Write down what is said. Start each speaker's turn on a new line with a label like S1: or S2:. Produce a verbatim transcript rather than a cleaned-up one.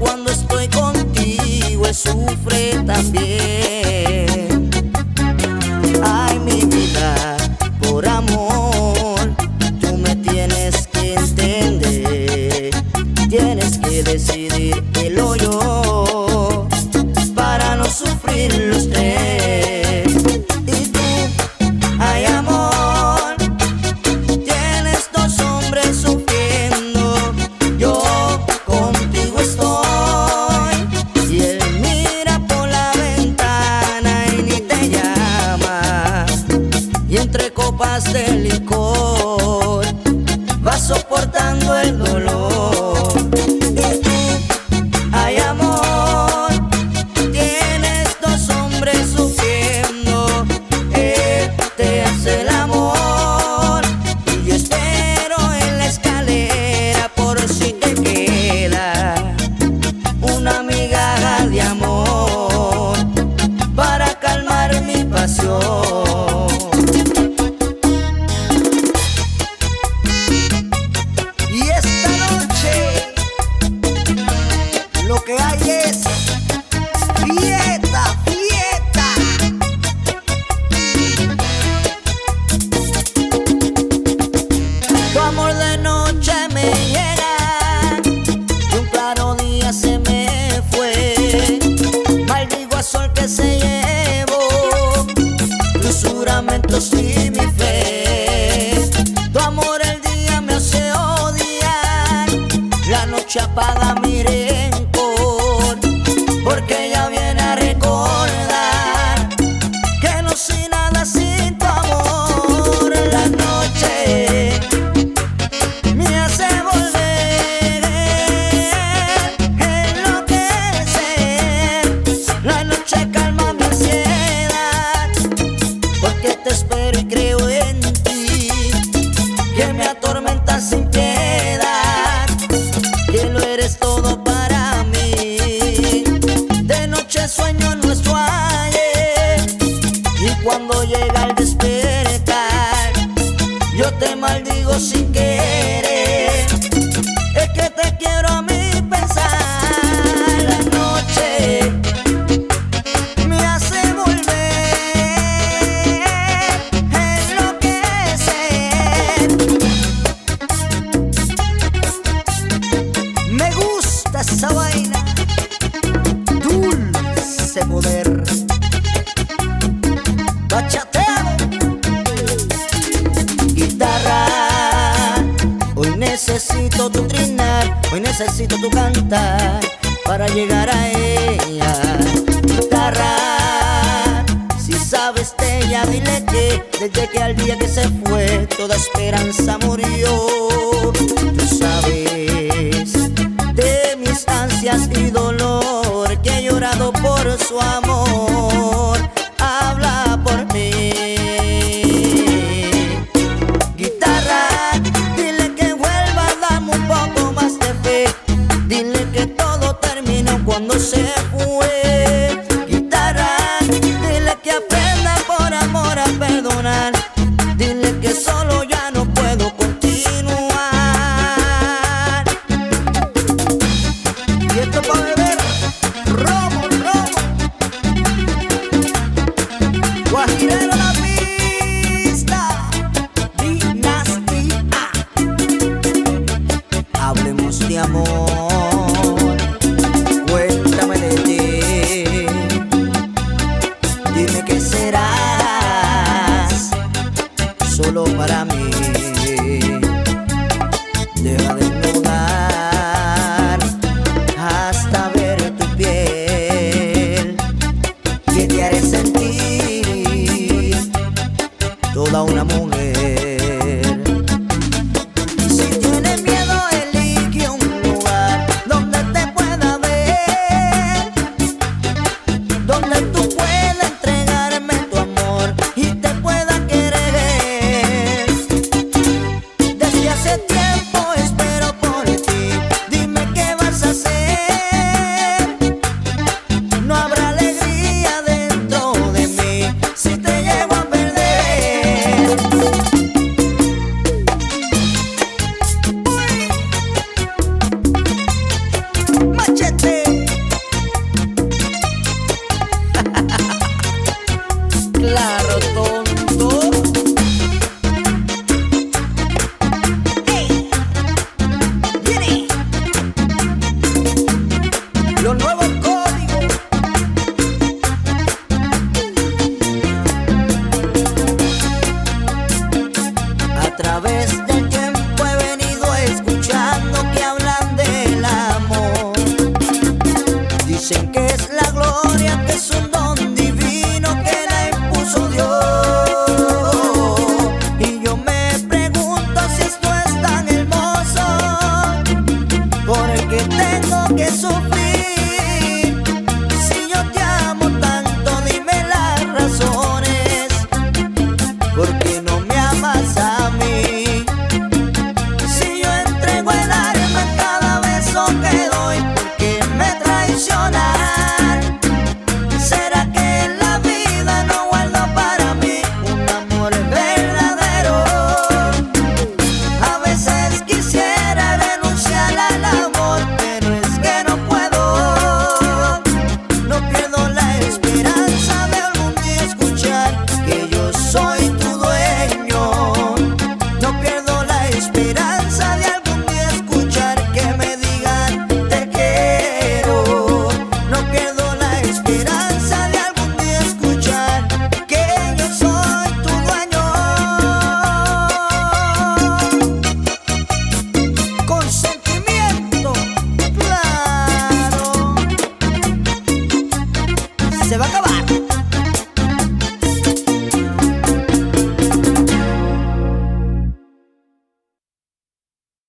S1: cuando estoy contigo él sufre también. Ay, mi vida, por amor, tú me tienes que entender. Tienes que decidir él o yo, para no sufrir los tres. Y tú, ay amor, tienes dos hombres sufriendo. Yo contigo estoy y él mira por la ventana y ni te llama. Y entre copas de licor vas soportando el dolor. Y esta noche lo que hay es fiesta, fiesta. Tu amor de noche me llega y un claro día se me fue. Maldigo a sol que se llevó tus juramentos y mi fe. Tu amor el día me hace odiar, la noche apaga mi rencor, porque ya viene a recordar que no soy nada sin tu amor. La noche me hace volver, enloquecer. La noche calma mi ansiedad, porque te espero y creo en ti, que me atormentas sin piedad, que lo eres todo para mí. De noche sueño nuestro ayer, y cuando llega el despertar yo te maldigo sin querer. Es que te quiero a mí pensar. La noche me hace volver, enloquecer. Me gusta esa vaina, dulce poder, bachateado. Guitarra, hoy necesito tu trinar, hoy necesito tu cantar para llegar a ella. Guitarra, si sabes de ella, dile que desde que al día que se fue toda esperanza murió. Tú sabes de mis ansias y dolor, que he llorado por su amor. Habla por mí. Guitarra, dile que vuelva, dame un poco más de fe. Dile que todo terminó cuando se fue. Guitarra, dile que aprenda por amor a perdonar. Dile que solo ya no puedo continuar. Y esto pa' beber, romo, romo. Guajirero la pista, dinastía. Hablemos de amor, cuéntame de ti. Dime que serás solo para mí. Deja de desnudar hasta ver tu piel. los nuevos códigos. A través del tiempo he venido escuchando que hablan del amor. Dicen que es la gloria, que es un don divino que la impuso Dios. Y yo me pregunto si esto es tan hermoso, por el que tengo que sufrir. Si yo te amo tanto, dime las razones, ¿por qué no me amas a mí? Si yo entrego el alma en cada beso que doy, ¿por qué me traicionar? ¿Será que en la vida no guardo para mí un amor verdadero? A veces quisiera renunciar al amor, pero es que no puedo. No pierdo la esperanza de algún día escuchar que yo soy tu dueño. No pierdo la esperanza